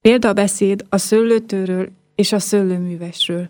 Példabeszéd a szőlőtőről és a szőlőművesről.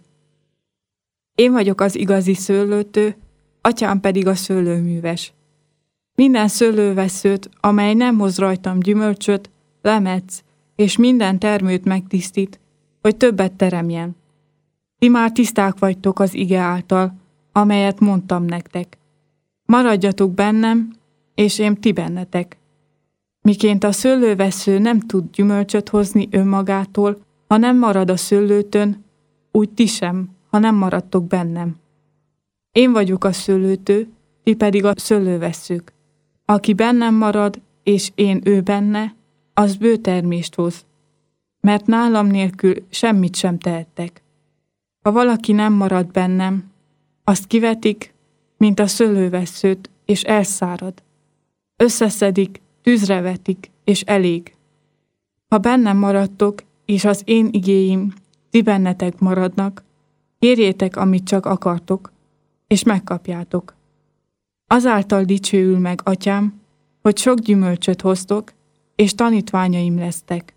Én vagyok az igazi szőlőtő, atyám pedig a szőlőműves. Minden szőlővesszőt, amely nem hoz rajtam gyümölcsöt, lemetsz, és minden termőt megtisztít, hogy többet teremjen. Ti már tiszták vagytok az ige által, amelyet mondtam nektek. Maradjatok bennem, és én ti bennetek. Miként a szőlővessző nem tud gyümölcsöt hozni önmagától, ha nem marad a szőlőtön, úgy ti sem, ha nem maradtok bennem. Én vagyok a szőlőtő, ti pedig a szőlővesszők. Aki bennem marad, és én ő benne, az bő termést hoz. Mert nálam nélkül semmit sem tehettek. Ha valaki nem marad bennem, azt kivetik, mint a szőlővesszőt, és elszárad. Összeszedik, tűzre vetik, és elég. Ha bennem maradtok, és az én igéim ti bennetek maradnak, kérjétek, amit csak akartok, és megkapjátok. Azáltal dicsőül meg, atyám, hogy sok gyümölcsöt hoztok, és tanítványaim lesztek.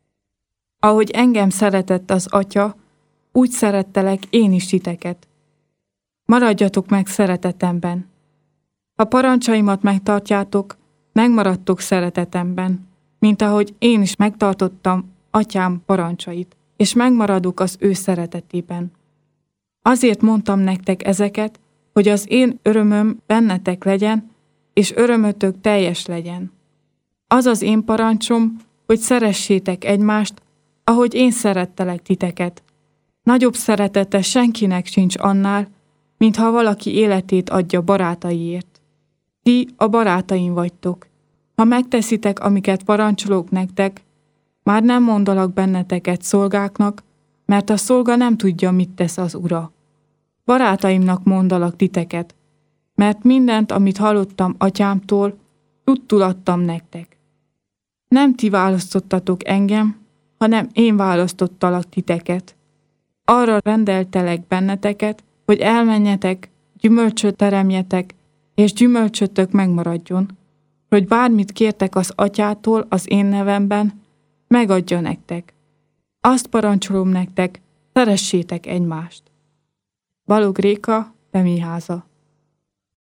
Ahogy engem szeretett az atya, úgy szerettelek én is titeket. Maradjatok meg szeretetemben. Ha parancsaimat megtartjátok, megmaradtok szeretetemben, mint ahogy én is megtartottam atyám parancsait, és megmaradok az ő szeretetében. Azért mondtam nektek ezeket, hogy az én örömöm bennetek legyen, és örömötök teljes legyen. Az az én parancsom, hogy szeressétek egymást, ahogy én szerettelek titeket. Nagyobb szeretete senkinek sincs annál, mintha valaki életét adja barátaiért. Ti a barátaim vagytok. Ha megteszitek, amiket parancsolok nektek, már nem mondalak benneteket szolgáknak, mert a szolga nem tudja, mit tesz az ura. Barátaimnak mondalak titeket, mert mindent, amit hallottam atyámtól, tudtul adtam nektek. Nem ti választottatok engem, hanem én választottalak titeket. Arra rendeltelek benneteket, hogy elmenjetek, gyümölcsöt teremjetek, és gyümölcsötök megmaradjon, hogy bármit kértek az atyától az én nevemben, megadja nektek. Azt parancsolom nektek, szeressétek egymást. Balogh Réka, Bemiháza.